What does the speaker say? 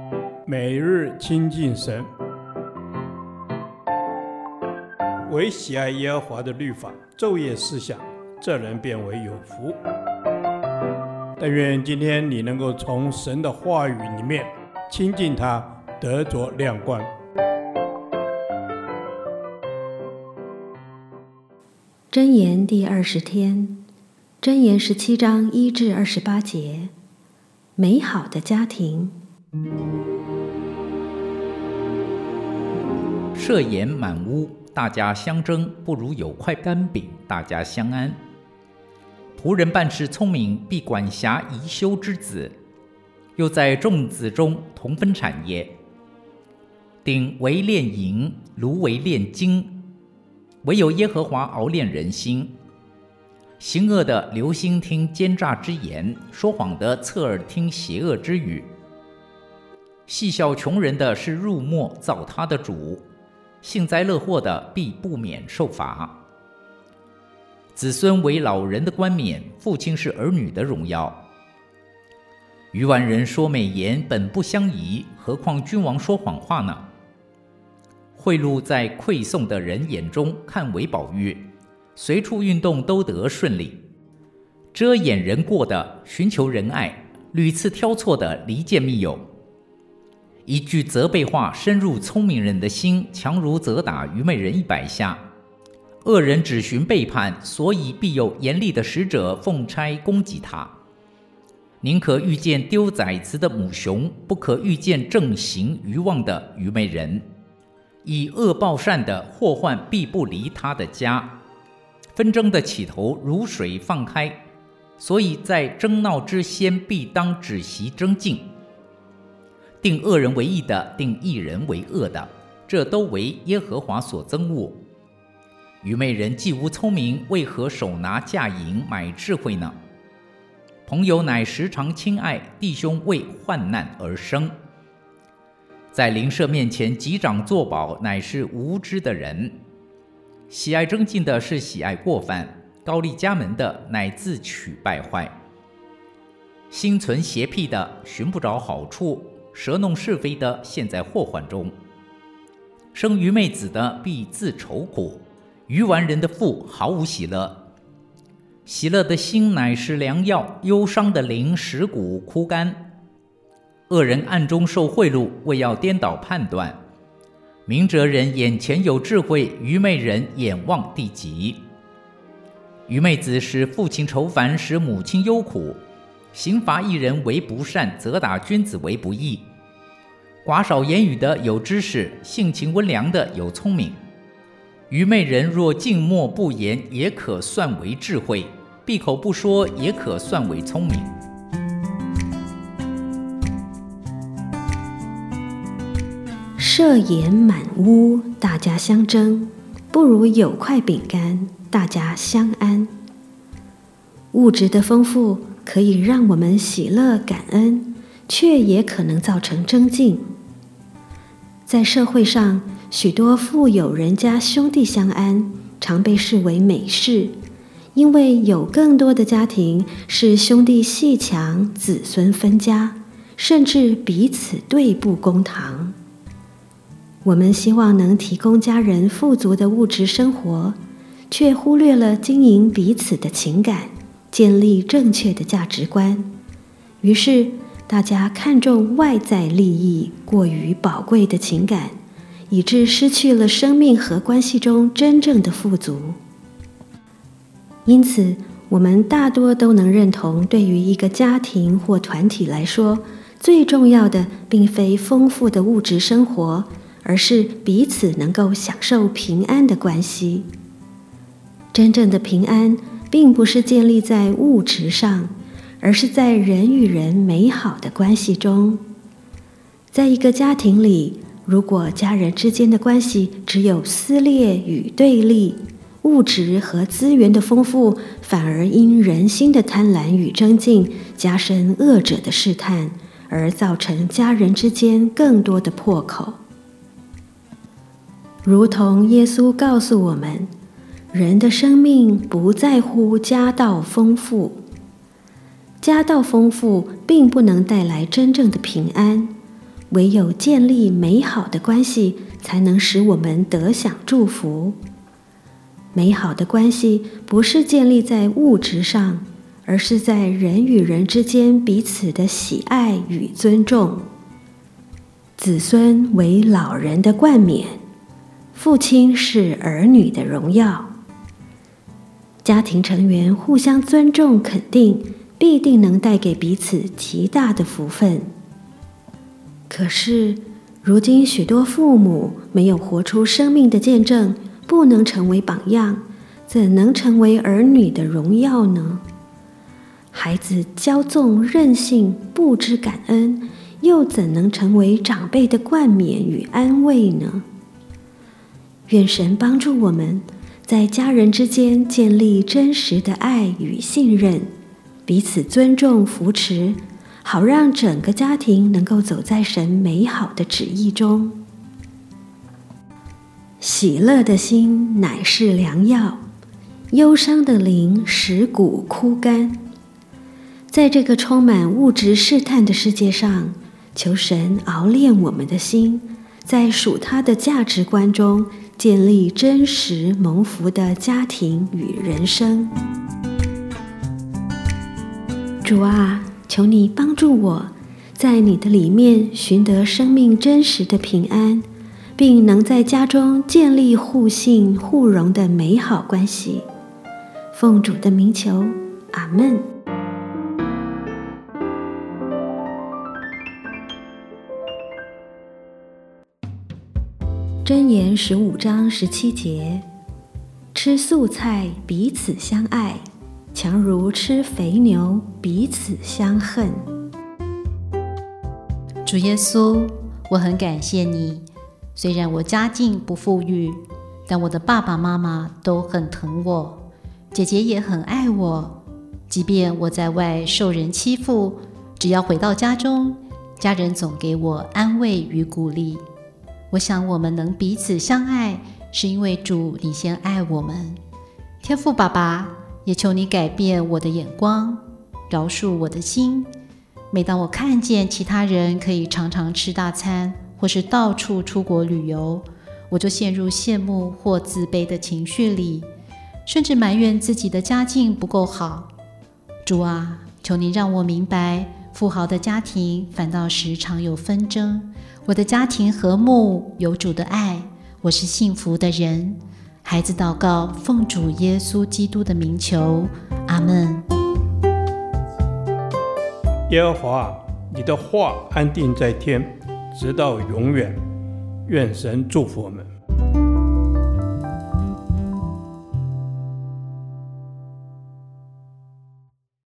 每日亲近神，唯喜爱耶和华的律法，昼夜思想，这人变为有福。但愿今天你能够从神的话语里面亲近他，得着亮光。 箴言第20天，箴言17章1至28节，美好的家庭。 设筵满屋，大家相争，不如有块干饼，大家相安。仆人办事聪明，必管辖宜修之子，又在众子中同分产业。鼎为炼银，炉为炼金，唯有耶和华熬炼人心。行恶的留心听奸诈之言，说谎的侧耳听邪恶之语。戏笑穷人的是入没造他的主，幸灾乐祸的必不免受罚。子孙为老人的冠冕，父亲是儿女的荣耀。愚顽人说美言，本不相宜，何况君王说谎话呢？贿赂在馈送的人眼中看为宝玉，随处运动都得顺利。遮掩人过的寻求仁爱，屡次挑错的离间密友。一句责备话深入聪明人的心，强如责打愚昧人100下。恶人只寻背叛，所以必有严厉的使者奉差攻击他。宁可遇见丢崽子的母熊，不可遇见正行愚妄的愚昧人。以恶报善的，祸患必不离他的家。纷争的起头如水放开，所以在争闹之先，必当止息争竞。定恶人为义的，定义人为恶的，这都为耶和华所憎恶。愚昧人既无聪明，为何手拿价银买智慧呢？朋友乃时常亲爱，弟兄为患难而生。在邻舍面前击掌作保，乃是无知的人。喜爱争竞的是喜爱过犯，高丽家门的乃自取败坏。心存邪僻的寻不着好处，舌弄是非的陷在祸患中。生愚昧子的必自愁苦，愚顽人的腹毫无喜乐。喜乐的心乃是良药，忧伤的灵使骨枯干。恶人暗中受贿赂，为要颠倒判断。明哲人眼前有智慧，愚昧人眼望地极。愚昧子使父亲愁烦，使母亲忧苦。刑罚一人为不善，责打君子为不义。寡少言语的有知识，性情温良的有聪明。愚昧人若静默不言，也可算为智慧；闭口不说，也可算为聪明。 设筵满屋，大家相争，不如有块饼干，大家相安。物质的丰富可以让我们喜乐感恩，却也可能造成争竞。在社会上，许多富有人家兄弟相安，常被视为美事，因为有更多的家庭是兄弟阋墙，子孙分家，甚至彼此对簿公堂。我们希望能提供家人富足的物质生活，却忽略了经营彼此的情感，建立正确的价值观。于是大家看重外在利益过于宝贵的情感，以致失去了生命和关系中真正的富足。因此我们大多都能认同，对于一个家庭或团体来说，最重要的并非丰富的物质生活，而是彼此能够享受平安的关系。真正的平安并不是建立在物质上，而是在人与人美好的关系中。在一个家庭里，如果家人之间的关系只有撕裂与对立，物质和资源的丰富反而因人心的贪婪与争竞，加深恶者的试探，而造成家人之间更多的破口。如同耶稣告诉我们，人的生命不在乎家道丰富。家道丰富并不能带来真正的平安， 唯有建立美好的关系，才能使我们得享祝福。美好的关系不是建立在物质上，而是在人与人之间彼此的喜爱与尊重。子孙为老人的冠冕，父亲是儿女的荣耀。家庭成员互相尊重肯定，必定能带给彼此极大的福分。可是，如今许多父母没有活出生命的见证，不能成为榜样，怎能成为儿女的荣耀呢？孩子骄纵任性，不知感恩，又怎能成为长辈的冠冕与安慰呢？愿神帮助我们，在家人之间建立真实的爱与信任，彼此尊重扶持，好让整个家庭能够走在神美好的旨意中。喜乐的心乃是良药，忧伤的灵使骨枯干。在这个充满物质试探的世界上，求神熬炼我们的心，在属他的价值观中建立真实蒙福的家庭与人生。主啊，求你帮助我，在你的里面寻得生命真实的平安，并能在家中建立互信互融的美好关系。奉主的名求，阿们。箴言15章17节，吃素菜彼此相爱，强如吃肥牛彼此相恨。 主耶稣，我很感谢你，虽然我家境不富裕，但我的爸爸妈妈都很疼我，姐姐也很爱我。即便我在外受人欺负，只要回到家中，家人总给我安慰与鼓励。我想我们能彼此相爱，是因为主你先爱我们。天父爸爸，也求你改变我的眼光，饶恕我的心。每当我看见其他人可以常常吃大餐，或是到处出国旅游，我就陷入羡慕或自卑的情绪里，甚至埋怨自己的家境不够好。主啊，求你让我明白，富豪的家庭反倒时常有纷争，我的家庭和睦，有主的爱，我是幸福的人。孩子祷告，奉主耶稣基督的名求，阿们。 耶和华，你的话安定在天，直到永远。愿神祝福我们。